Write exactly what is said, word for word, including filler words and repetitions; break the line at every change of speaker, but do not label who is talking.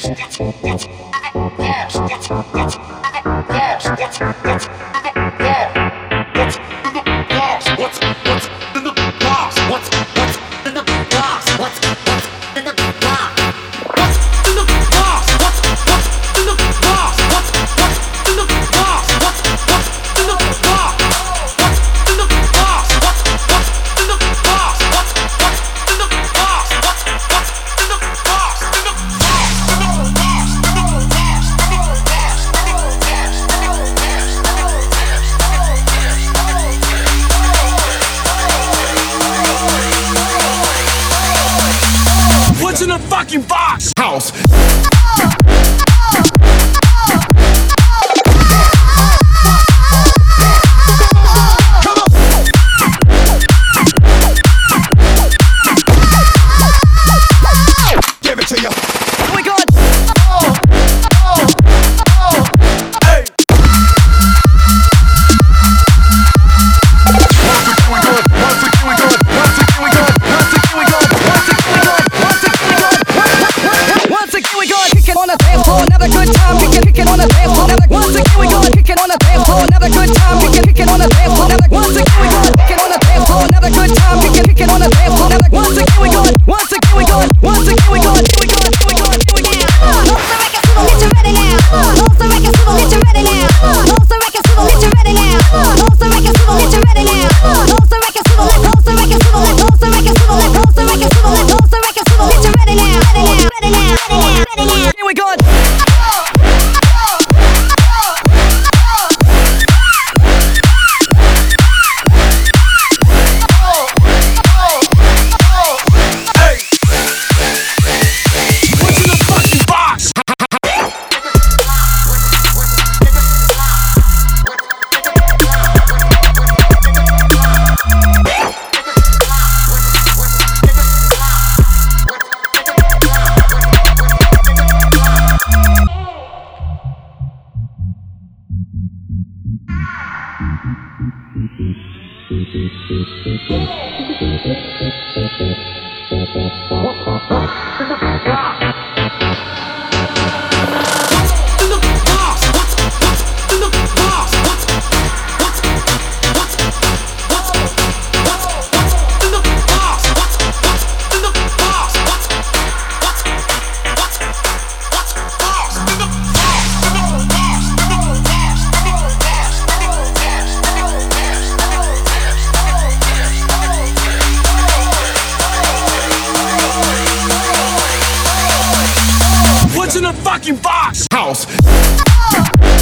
What's in the fucking box? House. Give it to you. Oh my God. Oh, oh, oh, hey. Once again we good. Once again we good. Once again we good. Once again we good. Once again we good. Once again we go, kicking on the dance floor, another good time. Kicking, kicking on the dance floor, another. Once again we go, kicking on the dance floor, another good time. Kicking, kicking on the dance floor, another. Once again we go, kicking on the dance floor, another good time. Kicking, kicking on the dance floor, another. Once again we go, once again we go, once again we go, here we go, here we go, here we go. Hold the record, so get you ready now. Hold the record, so get you ready now. Hold the record, so get you ready now. Hold the record, so get you ready now. Hold the record, so let, hold the record, so let, hold the record, so let, hold the record, so let, hold the record, so get you ready now, ready now, ready now, ready now. Here we go. What's in the fucking box? House.